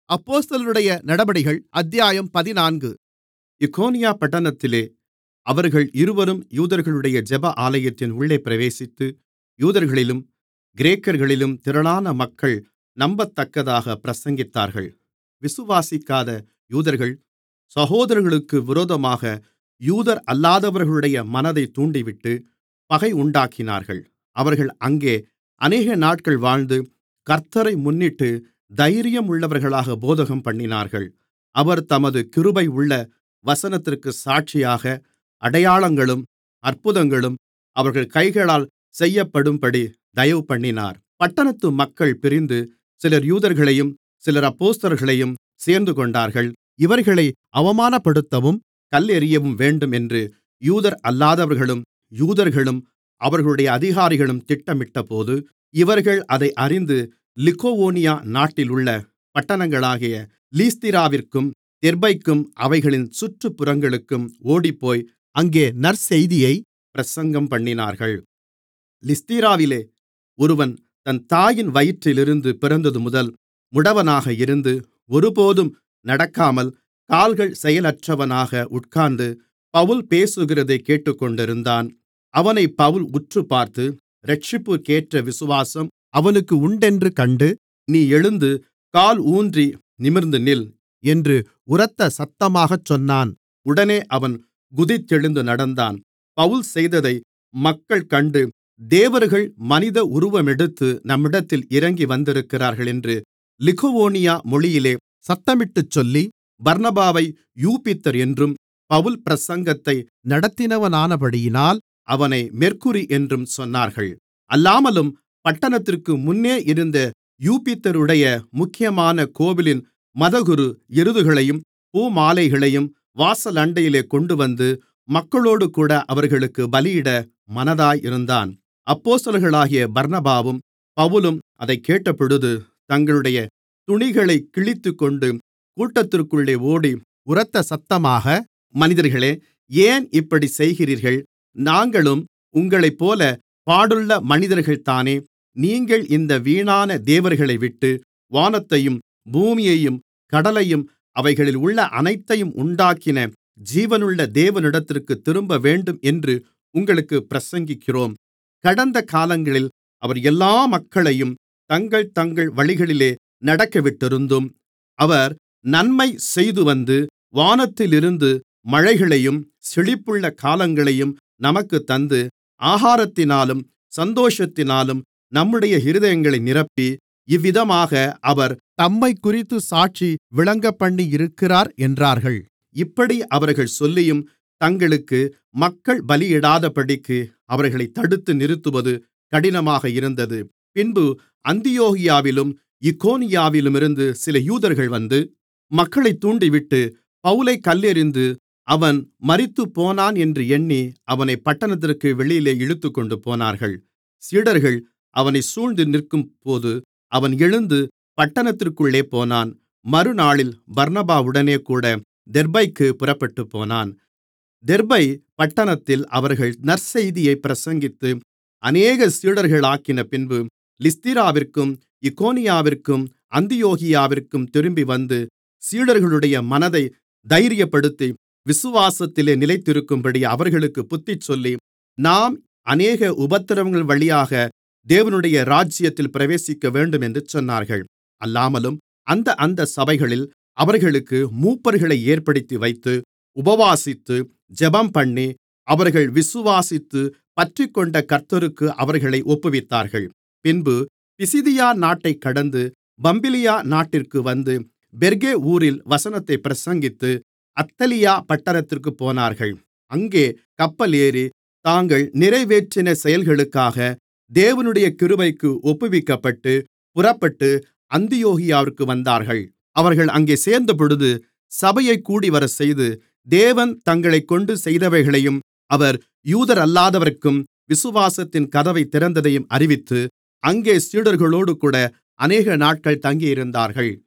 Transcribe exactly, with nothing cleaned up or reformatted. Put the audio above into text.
அப்போஸ்தலர்களுடைய நடபடிகள் அத்தியாயம் பதினான்கு. இக்கோனியா பட்டணத்திலே அவர்கள் இருவரும் யூதர்களுடைய ஜெப ஆலயத்தின் உள்ளே பிரவேசித்து, யூதர்களிலும் கிரேக்கர்களிலும் திரளான மக்கள் நம்பத்தக்கதாகப் பிரசங்கித்தார்கள். விசுவாசிக்காத யூதர்கள் சகோதரர்களுக்கு விரோதமாக யூதர் அல்லாதவர்களுடைய மனதைத் தூண்டிவிட்டு பகை உண்டாக்கினார்கள். அவர்கள் அங்கே அநேக நாட்கள் வாழ்ந்து, கர்த்த்தரை முன்னிட்டு தைரியமுள்ளவர்களாக போதகம்பண்ணினார்கள். அவர் தமது கிருபையுள்ள வசனத்திற்குச் சாட்சியாக அடையாளங்களும் அற்புதங்களும் அவர்கள் கைகளால் செய்யப்படும்படி தயவுபண்ணினார். பட்டணத்து மக்கள் பிரிந்து சிலர் யூதர்களையும் சிலர் அப்போஸ்தலர்களையும் சேர்ந்துகொண்டார்கள். இவர்களை அவமானப்படுத்தவும் கல்லெறியவும் வேண்டும் என்று யூதர் அல்லாதவர்களும் யூதர்களும் அவர்களுடைய அதிகாரிகளும் திட்டமிட்டபோது, இவர்கள் அதை அறிந்து லிக்கவோனியா நாட்டிலுள்ள பட்டணங்களாகிய லீஸ்திராவிற்கும் தெர்பைக்கும் அவைகளின் சுற்றுப்புறங்களுக்கும் ஓடிப்போய் அங்கே நற்செய்தியைப் பிரசங்கம்பண்ணினார்கள். லீஸ்திராவிலே ஒருவன் தன் தாயின் வயிற்றிலிருந்து பிறந்ததுமுதல் முடவனாக இருந்து, ஒருபோதும் நடக்காமல் கால்கள் செயலற்றவனாக உட்கார்ந்து பவுல் பேசுகிறதைக் கேட்டுக்கொண்டிருந்தான். அவனைப் பவுல் உற்றுப்பார்த்து, இரட்சிப்புக்கேற்ற விசுவாசம் அவனுக்கு உண்டென்று கண்டு, நீ எழுந்து கால் ஊன்றி நிமிர்ந்து நில் என்று உரத்த சத்தமாகச் சொன்னான். உடனே அவன் குதித்தெழுந்து நடந்தான். பவுல் செய்ததை மக்கள் கண்டு, தேவர்கள் மனித உருவமெடுத்து நம்மிடத்தில் இறங்கி வந்திருக்கிறார்கள் என்று லிக்கவோனியா மொழியிலே சத்தமிட்டுச் சொல்லி, பர்னபாவை யூப்பித்தர் என்றும் பவுல் பிரசங்கத்தை நடத்தினவனானபடியினால் அவனை மெர்க்குரி என்றும் சொன்னார்கள். அல்லாமலும் பட்டணத்திற்கு முன்னே இருந்த யூப்பித்தருடைய முக்கியமான கோவிலின் மதகுரு எருதுகளையும் பூமாலைகளையும் வாசலண்டையிலே கொண்டுவந்து மக்களோடுகூட அவர்களுக்கு பலியிட மனதாயிருந்தான். அப்போஸ்தலர்களாகிய பர்னபாவும் பவுலும் அதைக் கேட்டபொழுது தங்களுடைய துணிகளைக் கிழித்துக்கொண்டு கூட்டத்திற்குள்ளே ஓடி உரத்த சத்தமாக, மனிதர்களே, ஏன் இப்படிச் செய்கிறீர்கள்? நாங்களும் உங்களைப்போல பாடுள்ள மனிதர்கள்தானே. நீங்கள் இந்த வீணான தேவர்களைவிட்டு வானத்தையும் பூமியையும் கடலையும் அவைகளில் உள்ள அனைத்தையும் உண்டாக்கின ஜீவனுள்ள தேவனிடத்திற்குத் திரும்பவேண்டும் என்று உங்களுக்குப் பிரசங்கிக்கிறோம். கடந்த காலங்களில் அவர் எல்லா மக்களையும் தங்கள் தங்கள் வழிகளிலே நடக்கவிட்டிருந்தும், அவர் நன்மை செய்துவந்து வானத்திலிருந்து மழைகளையும் செழிப்புள்ள காலங்களையும் நமக்குத் தந்து, ஆகாரத்தினாலும் சந்தோஷத்தினாலும் நம்முடைய இருதயங்களை நிரப்பி, இவ்விதமாக அவர் தம்மைக்குறித்து சாட்சி விளங்கப்பண்ணியிருக்கிறார் என்றார்கள். இப்படி அவர்கள் சொல்லியும் தங்களுக்கு மக்கள் பலியிடாதபடிக்கு அவர்களைத் தடுத்து நிறுத்துவது கடினமாக இருந்தது. பின்பு அந்தியோகியாவிலும் இக்கோனியாவிலுமிருந்து சில யூதர்கள் வந்து மக்களைத் தூண்டிவிட்டு, பவுலைக் கல்லெறிந்து அவன் மரித்துப்போனான் என்று எண்ணி அவனைப் பட்டணத்திற்கு வெளியிலே இழுத்துக்கொண்டு போனார்கள். சீடர்கள் அவனைச் சூழ்ந்து நிற்கும்போது அவன் எழுந்து பட்டணத்திற்குள்ளே போனான். மறுநாளில் பர்னபாவுடனே கூட தெர்பைக்குப் புறப்பட்டுப்போனான். தெர்பை பட்டணத்தில் அவர்கள் நற்செய்தியைப் பிரசங்கித்து அநேக சீடர்களாக்கின பின்பு லீஸ்திராவிற்கும் இக்கோனியாவிற்கும் அந்தியோகியாவிற்கும் திரும்பி வந்து, சீடர்களுடைய மனதை தைரியப்படுத்தி விசுவாசத்திலே நிலைத்திருக்கும்படி அவர்களுக்குப் புத்திசொல்லி, நாம் அநேக உபத்திரவங்கள் வழியாக தேவனுடைய ராஜ்யத்தில் பிரவேசிக்கவேண்டும் என்று சொன்னார்கள். அல்லாமலும் அந்த அந்த சபைகளில் அவர்களுக்கு மூப்பர்களை ஏற்படுத்தி வைத்து உபவாசித்து ஜெபம்பண்ணி, அவர்கள் விசுவாசித்து பற்றிக்கொண்ட கர்த்தருக்கு அவர்களை ஒப்புவித்தார்கள். பின்பு பிசிதியா நாட்டைக் கடந்து பம்பிலியா நாட்டிற்கு வந்து பெர்கே ஊரில் வசனத்தைப் பிரசங்கித்து அத்தலியா பட்டணத்திற்குப் போனார்கள். அங்கே கப்பல் ஏறி தாங்கள் நிறைவேற்றின செயல்களுக்காக தேவனுடைய கிருபைக்கு ஒப்புவிக்கப்பட்டு புறப்பட்டு அந்தியோகியாவிற்கு வந்தார்கள். அவர்கள் அங்கே சேர்ந்தபொழுது சபையைக் கூடிவரச்செய்து, தேவன் தங்களைக்கொண்டு செய்தவைகளையும் அவர் யூதரல்லாதவர்க்கும் விசுவாசத்தின் கதவைத் திறந்ததையும் அறிவித்து, அங்கே சீடர்களோடுகூட அநேக நாட்கள் தங்கியிருந்தார்கள்.